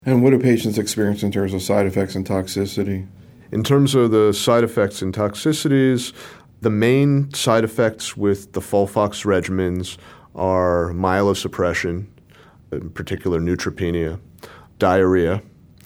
And what do patients experience in terms of side effects and toxicity? In terms of the side effects and toxicities, the main side effects with the FOLFOX regimens are myelosuppression, in particular neutropenia, diarrhea,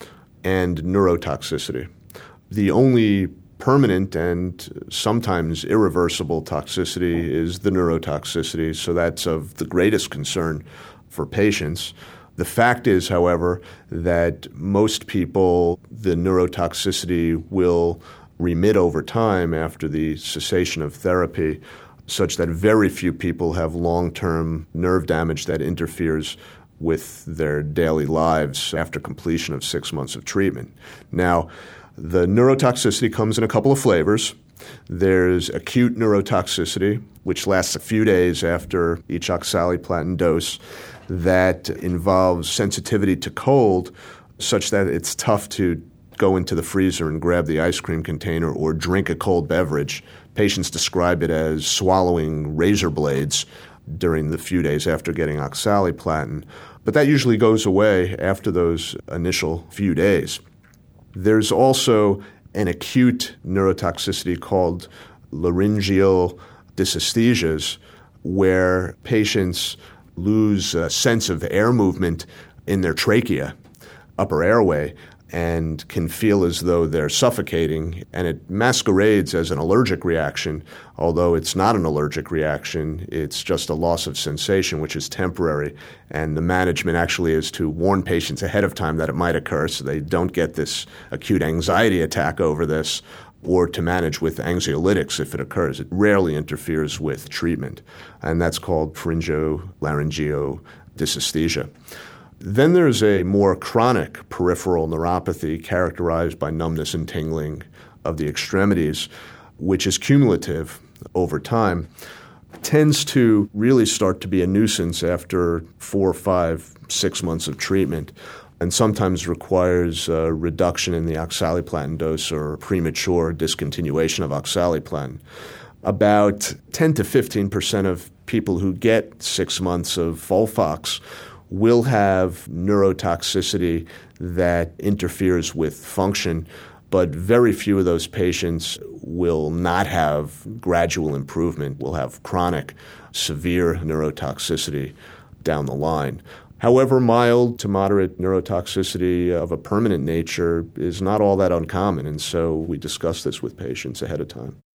and neurotoxicity. The only permanent and sometimes irreversible toxicity is the neurotoxicity, so that's of the greatest concern for patients. The fact is, however, that most people, the neurotoxicity will remit over time after the cessation of therapy, such that very few people have long-term nerve damage that interferes with their daily lives after completion of 6 months of treatment. Now, the neurotoxicity comes in a couple of flavors. There's acute neurotoxicity, which lasts a few days after each oxaliplatin dose, that involves sensitivity to cold, such that it's tough to go into the freezer and grab the ice cream container or drink a cold beverage. Patients describe it as swallowing razor blades during the few days after getting oxaliplatin. But that usually goes away after those initial few days. There's also an acute neurotoxicity called laryngeal dysesthesias, where patients lose a sense of air movement in their trachea, upper airway, and can feel as though they're suffocating, and it masquerades as an allergic reaction, although it's not an allergic reaction. It's just a loss of sensation, which is temporary, and the management actually is to warn patients ahead of time that it might occur so they don't get this acute anxiety attack over this, or to manage with anxiolytics if it occurs. It rarely interferes with treatment, and that's called pharyngolaryngeal dysesthesia. Then there's a more chronic peripheral neuropathy characterized by numbness and tingling of the extremities, which is cumulative over time, tends to really start to be a nuisance after 4, 5, 6 months of treatment, and sometimes requires a reduction in the oxaliplatin dose or premature discontinuation of oxaliplatin. About 10 to 15% of people who get 6 months of FOLFOX will have neurotoxicity that interferes with function, but very few of those patients will not have gradual improvement, will have chronic, severe neurotoxicity down the line. However, mild to moderate neurotoxicity of a permanent nature is not all that uncommon, and so we discuss this with patients ahead of time.